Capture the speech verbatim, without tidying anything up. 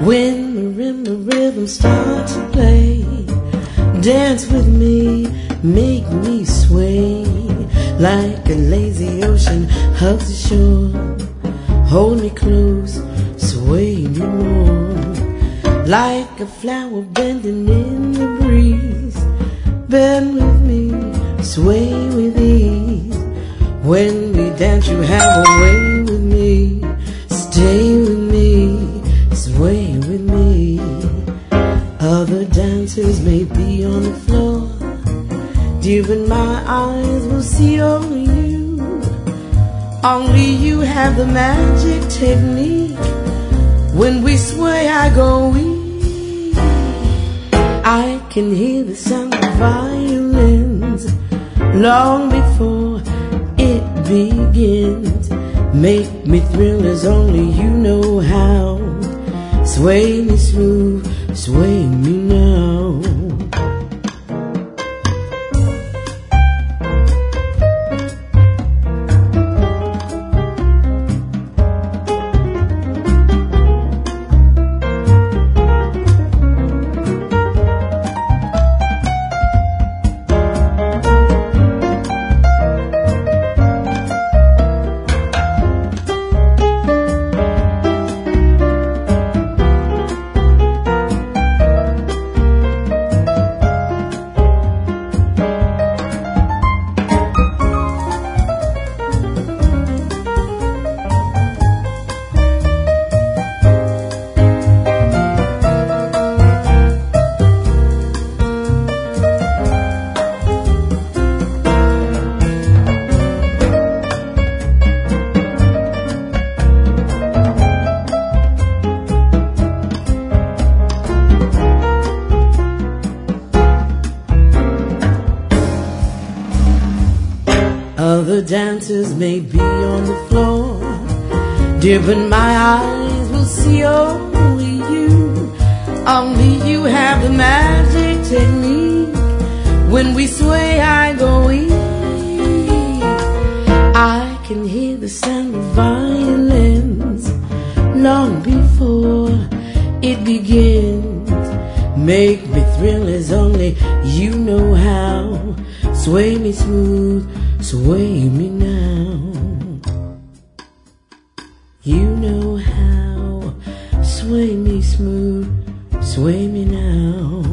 When marimba rhythms start to play, dance with me, make me sway. Like a lazy ocean hugs the shore, hold me close, sway me more. Like a flower bending in the breeze, bend with me, sway with ease. When we dance you have a way with me, stay with me, sway with me. Other dancers may be on the floor, dear, but my eyes will see only you. Only you have the magic technique. When we sway I go weak. I can hear the sound of violins long before it begins. Make me thrill as only you know how. Sway me smooth, sway me now. Other dancers may be on the floor, dear, but my eyes will see only you. Only you have the magic technique. When we sway I go weak. I can hear the sound of violins long before it begins. Make me thrill as only you know how. Sway me smooth, sway me now. You know how. Sway me smooth, sway me now.